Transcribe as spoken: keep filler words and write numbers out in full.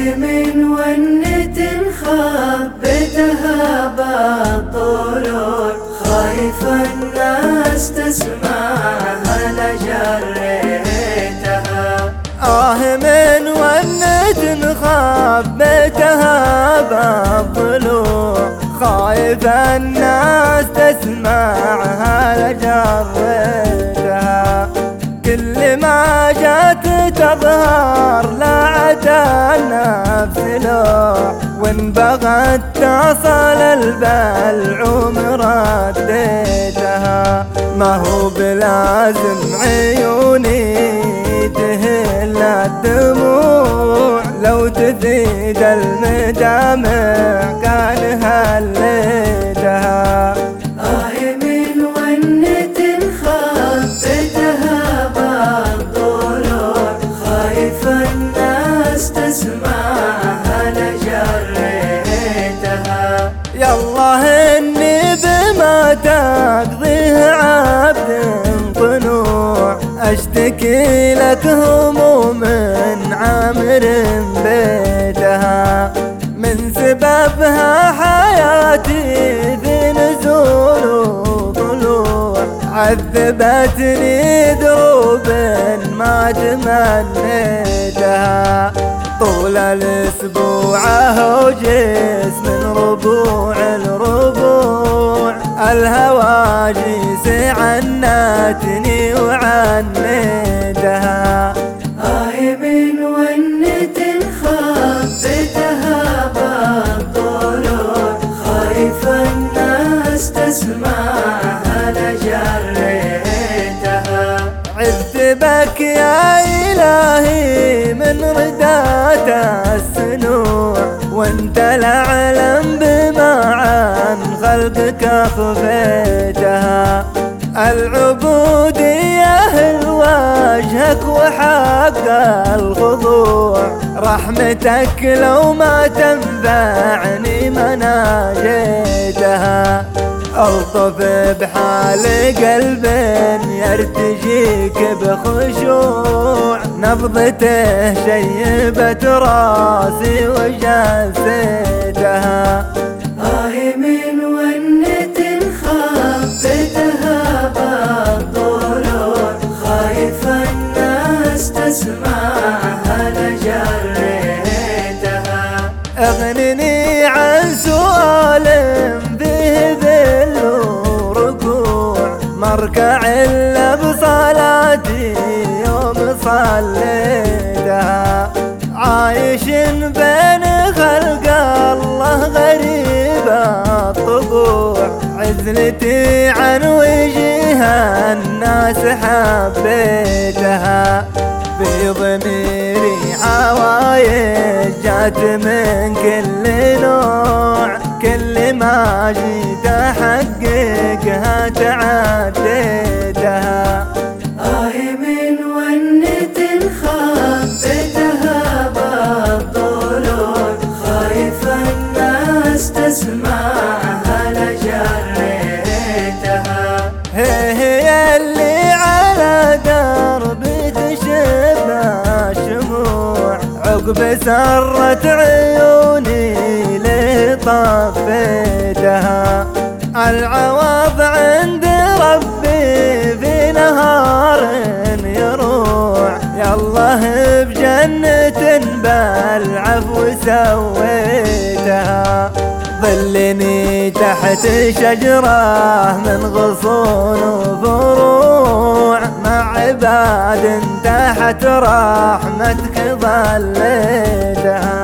من ونة خبتها بالطلوع، خايف الناس تسمعها لجريتها. آه من ونة خبتها بالطلوع، خايف الناس تسمعها لجريتها. كل ما جات تظهر لا عدا النفس لوح، وان بغت تصل البلعوم رديتها. ما هو بلازم عيوني تهل الدموع، لو تفيد المدامع كان هليتها. آه من ونة خبتها بالطلوع، خايف الناس تسمعها لجريتها. يالله اني بما تقضيه عبد طنوع، اشتكي لك هموم عامر بيتها. من سببها حياتي في نزول وطلوع، عذبتني دروب ما تمنيتها. طول الاسبوع هو جسم من ربوع الربوع، الهواجس عنتني وعنيتها. آه من ونة خبتها بالطلوع، خايف الناس تسمعها لجريتها. عذت بك يا إلهي من ردات السنوع، وانت لعلم بما عن خلقك خفيتها. العبودية وجهك وحق الخضوع، رحمتك لو ما تنفعني ما ناجيتها. ألطف بحال قلب يرتجيك بخشوع، نبضته شيبت راسي وجسيتها. آه من ونة خبتها بالطلوع، خايف الناس تسمعها لجريتها. اغنني عن سؤال فيه ذل وركوع، مركع الا بصلاتي يوم صليتها. عايش بين خلق الله غريب الطبوع، عزلتي عن وجه الناس حبيتها. في ضميري عوايد جات من كل نوع، كل ما جيت احققها تعديتها. آه من ونة خبتها بالطلوع، خايف الناس تسمعها لجريتها. هي اللي على دربي تشبه الشموع، عقب سرت عيوني ليه طفيتها. العوض عند ربي في نهار يروع، يالله بجنة بالعفو سويتها. ظلني تحت شجرة من غصون وفروع، مع عباد تحت رحمتك ظليتها.